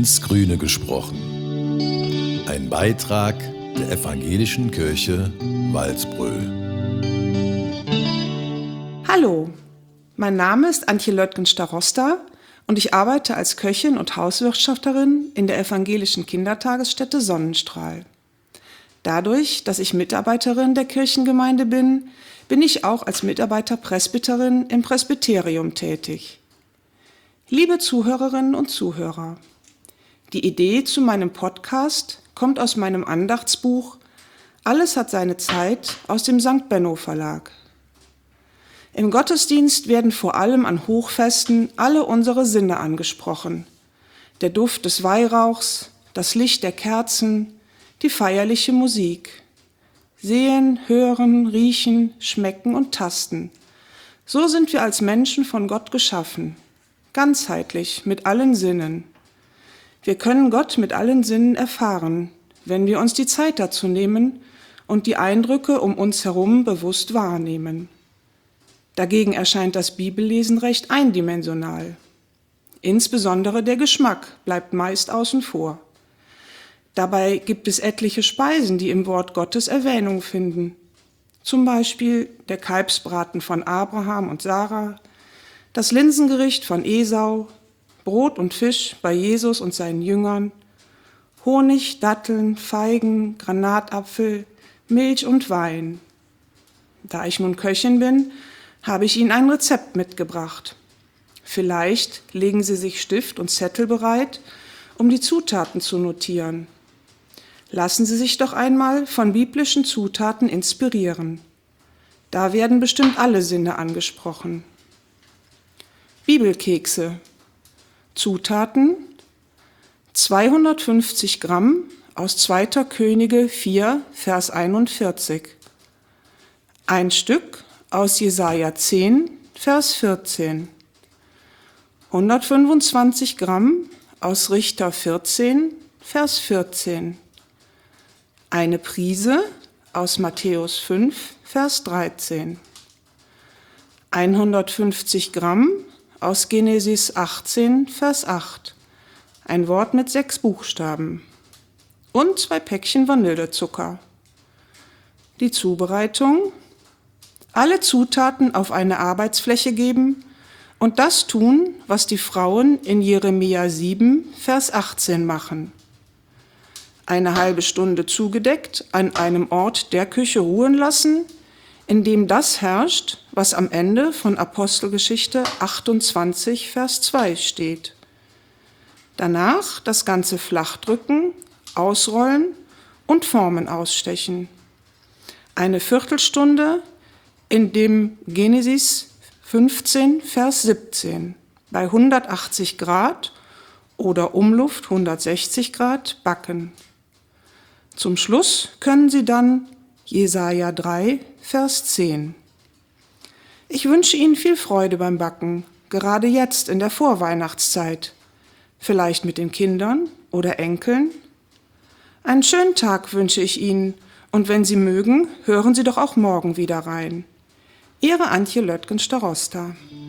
ins Grüne gesprochen. Ein Beitrag der Evangelischen Kirche Walsbröl. Hallo, mein Name ist Antje Löttgen-Starosta und ich arbeite als Köchin und Hauswirtschafterin in der evangelischen Kindertagesstätte Sonnenstrahl. Dadurch, dass ich Mitarbeiterin der Kirchengemeinde bin, bin ich auch als Mitarbeiterpresbyterin im Presbyterium tätig. Liebe Zuhörerinnen und Zuhörer, die Idee zu meinem Podcast kommt aus meinem Andachtsbuch Alles hat seine Zeit aus dem St. Benno Verlag. Im Gottesdienst werden vor allem an Hochfesten alle unsere Sinne angesprochen. Der Duft des Weihrauchs, das Licht der Kerzen, die feierliche Musik. Sehen, hören, riechen, schmecken und tasten. So sind wir als Menschen von Gott geschaffen, ganzheitlich, mit allen Sinnen. Wir können Gott mit allen Sinnen erfahren, wenn wir uns die Zeit dazu nehmen und die Eindrücke um uns herum bewusst wahrnehmen. Dagegen erscheint das Bibellesen recht eindimensional. Insbesondere der Geschmack bleibt meist außen vor. Dabei gibt es etliche Speisen, die im Wort Gottes Erwähnung finden. Zum Beispiel der Kalbsbraten von Abraham und Sarah, das Linsengericht von Esau, Brot und Fisch bei Jesus und seinen Jüngern, Honig, Datteln, Feigen, Granatapfel, Milch und Wein. Da ich nun Köchin bin, habe ich Ihnen ein Rezept mitgebracht. Vielleicht legen Sie sich Stift und Zettel bereit, um die Zutaten zu notieren. Lassen Sie sich doch einmal von biblischen Zutaten inspirieren. Da werden bestimmt alle Sinne angesprochen. Bibelkekse. Zutaten: 250 Gramm aus 2. Könige 4, Vers 41. Ein Stück aus Jesaja 10, Vers 14. 125 Gramm aus Richter 14, Vers 14. Eine Prise aus Matthäus 5, Vers 13. 150 Gramm aus Genesis 18, Vers 8. Ein Wort mit 6 Buchstaben. Und 2 Päckchen Vanillezucker. Die Zubereitung: alle Zutaten auf eine Arbeitsfläche geben und das tun, was die Frauen in Jeremia 7, Vers 18 machen. Eine halbe Stunde zugedeckt an einem Ort der Küche ruhen lassen, in dem das herrscht, was am Ende von Apostelgeschichte 28, Vers 2 steht. Danach das Ganze flach drücken, ausrollen und Formen ausstechen. Eine Viertelstunde in dem Genesis 15, Vers 17 bei 180 Grad oder Umluft 160 Grad backen. Zum Schluss können Sie dann Jesaja 3, Vers 10. Ich wünsche Ihnen viel Freude beim Backen, gerade jetzt in der Vorweihnachtszeit. Vielleicht mit den Kindern oder Enkeln. Einen schönen Tag wünsche ich Ihnen und wenn Sie mögen, hören Sie doch auch morgen wieder rein. Ihre Antje Löttgen-Starosta.